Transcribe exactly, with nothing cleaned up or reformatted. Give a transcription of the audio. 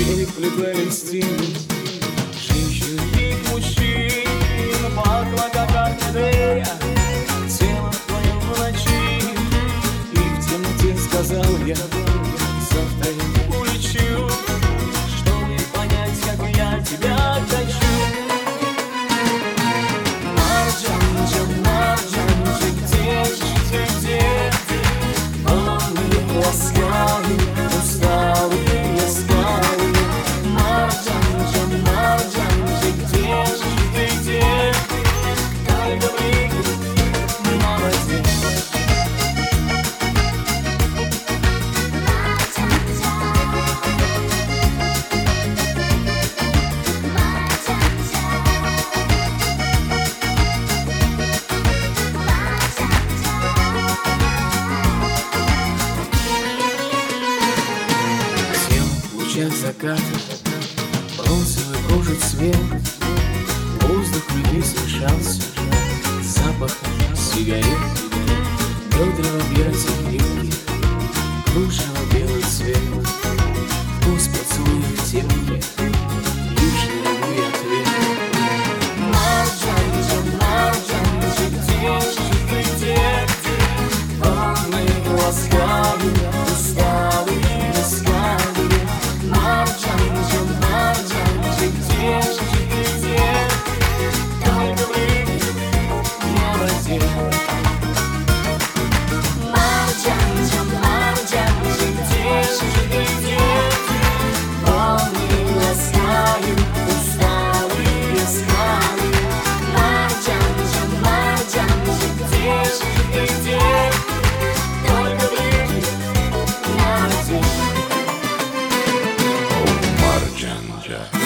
переплетались стены. Женщин и мужчин пахло, как орхидея, тело твое в ночи. И в темноте сказал я: завтра я улечу, чтобы понять, как я тебя хочу. Марджанджа, Марджанджа, где же ты, где? Волны ласкают усталые скалы. Марджанджа, Марджанджа, где же ты, где? Только прыгай, молодец. В лучах заката бронзовый кожи цвет, воздух любви смешался с запахом сигарет. Бедра в объятиях крепких, кружево белый цвет, вкус поцелуев темных, южный любви ответ. Марджанджа, Марджанджа, где же ты, где? Волны ласкают усталые скалы. Марджанджа, Марджанджа, где же ты, где? Только прыгай, молодец. Марджанджа, Марджанджа, где же ты, где? Волны ласкают усталые скалы. Марджанджа, Марджанджа, где же ты, где? Только прыгай, молодец. Марджанджа.